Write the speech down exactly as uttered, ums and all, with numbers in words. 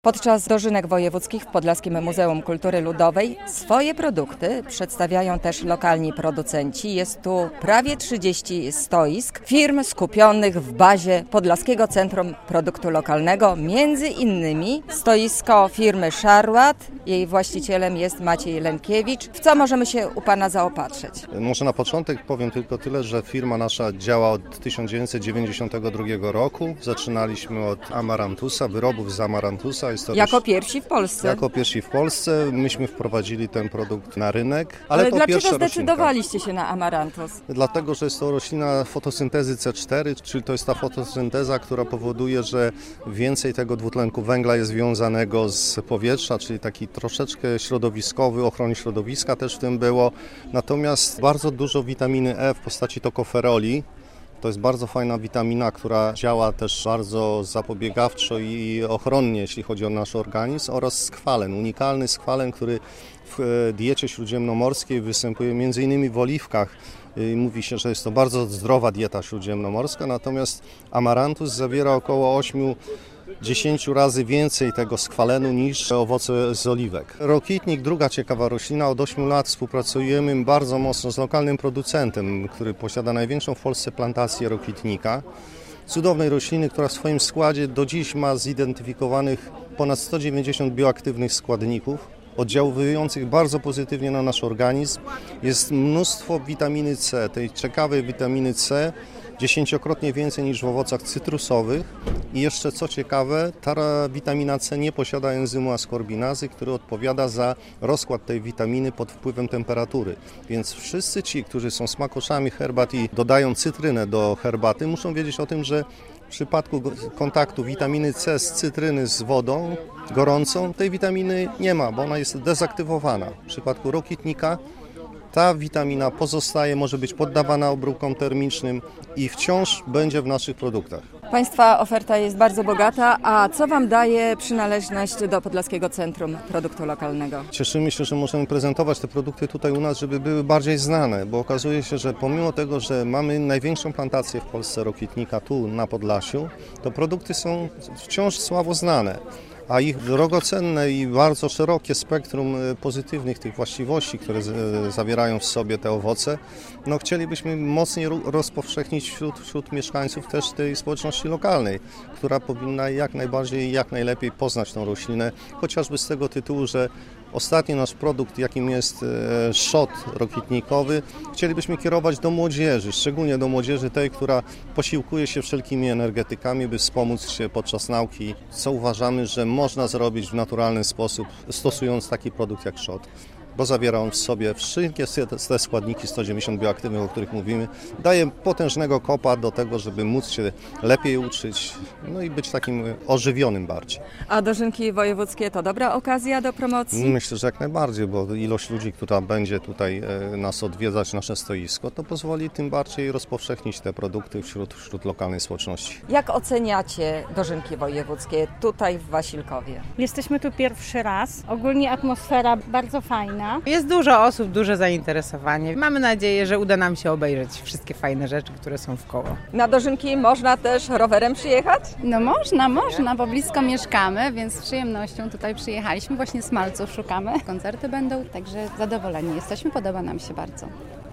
Podczas dożynek wojewódzkich w Podlaskim Muzeum Kultury Ludowej swoje produkty przedstawiają też lokalni producenci. Jest tu prawie trzydzieści stoisk firm skupionych w bazie Podlaskiego Centrum Produktu Lokalnego. Między innymi stoisko firmy Szarłat. Jej właścicielem jest Maciej Lękiewicz. W co możemy się u Pana zaopatrzyć? Może na początek powiem tylko tyle, że firma nasza działa od tysiąc dziewięćset dziewięćdziesiątego drugiego roku. Zaczynaliśmy od amarantusa, wyrobów z amarantusa. Jest to jako roś... pierwsi w Polsce. Jako pierwsi w Polsce. Myśmy wprowadzili ten produkt na rynek. Ale, ale to dlaczego pierwsza zdecydowaliście roślinka. się na amarantus? Dlatego, że jest to roślina fotosyntezy C cztery, czyli to jest ta fotosynteza, która powoduje, że więcej tego dwutlenku węgla jest związanego z powietrza, czyli taki troszeczkę środowiskowy, ochrony środowiska też w tym było. Natomiast bardzo dużo witaminy E w postaci tokoferoli. To jest bardzo fajna witamina, która działa też bardzo zapobiegawczo i ochronnie, jeśli chodzi o nasz organizm, oraz skwalen, unikalny skwalen, który w diecie śródziemnomorskiej występuje między innymi w oliwkach. Mówi się, że jest to bardzo zdrowa dieta śródziemnomorska, natomiast amarantus zawiera około ośmiu dziesięciu razy więcej tego skwalenu niż owoce z oliwek. Rokitnik, druga ciekawa roślina. Od ośmiu lat współpracujemy bardzo mocno z lokalnym producentem, który posiada największą w Polsce plantację rokitnika. Cudownej rośliny, która w swoim składzie do dziś ma zidentyfikowanych ponad sto dziewięćdziesiąt bioaktywnych składników, oddziałujących bardzo pozytywnie na nasz organizm. Jest mnóstwo witaminy C, tej ciekawej witaminy C, dziesięciokrotnie więcej niż w owocach cytrusowych. I jeszcze co ciekawe, ta witamina C nie posiada enzymu askorbinazy, który odpowiada za rozkład tej witaminy pod wpływem temperatury. Więc wszyscy ci, którzy są smakoszami herbat i dodają cytrynę do herbaty, muszą wiedzieć o tym, że w przypadku kontaktu witaminy C z cytryny z wodą gorącą, tej witaminy nie ma, bo ona jest dezaktywowana. W przypadku rokitnika ta witamina pozostaje, może być poddawana obróbkom termicznym i wciąż będzie w naszych produktach. Państwa oferta jest bardzo bogata, a co Wam daje przynależność do Podlaskiego Centrum Produktu Lokalnego? Cieszymy się, że możemy prezentować te produkty tutaj u nas, żeby były bardziej znane, bo okazuje się, że pomimo tego, że mamy największą plantację w Polsce rokitnika tu na Podlasiu, to produkty są wciąż słabo znane. A ich drogocenne i bardzo szerokie spektrum pozytywnych tych właściwości, które z, zawierają w sobie te owoce, no chcielibyśmy mocniej rozpowszechnić wśród, wśród mieszkańców też tej społeczności lokalnej, która powinna jak najbardziej, jak najlepiej poznać tą roślinę, chociażby z tego tytułu, że ostatni nasz produkt, jakim jest szot rokitnikowy, chcielibyśmy kierować do młodzieży, szczególnie do młodzieży tej, która posiłkuje się wszelkimi energetykami, by wspomóc się podczas nauki, co uważamy, że można zrobić w naturalny sposób, stosując taki produkt jak szot. Bo zawiera on w sobie wszystkie te składniki sto dziewięćdziesiąt bioaktywnych, o których mówimy. Daje potężnego kopa do tego, żeby móc się lepiej uczyć, no i być takim ożywionym bardziej. A dożynki wojewódzkie to dobra okazja do promocji? Myślę, że jak najbardziej, bo ilość ludzi, która będzie tutaj nas odwiedzać, nasze stoisko, to pozwoli tym bardziej rozpowszechnić te produkty wśród, wśród lokalnej społeczności. Jak oceniacie dożynki wojewódzkie tutaj w Wasilkowie? Jesteśmy tu pierwszy raz. Ogólnie atmosfera bardzo fajna. Jest dużo osób, duże zainteresowanie. Mamy nadzieję, że uda nam się obejrzeć wszystkie fajne rzeczy, które są wkoło. Na dożynki można też rowerem przyjechać? No można, można, bo blisko mieszkamy, więc z przyjemnością tutaj przyjechaliśmy. Właśnie smalców szukamy. Koncerty będą, także zadowoleni jesteśmy, podoba nam się bardzo.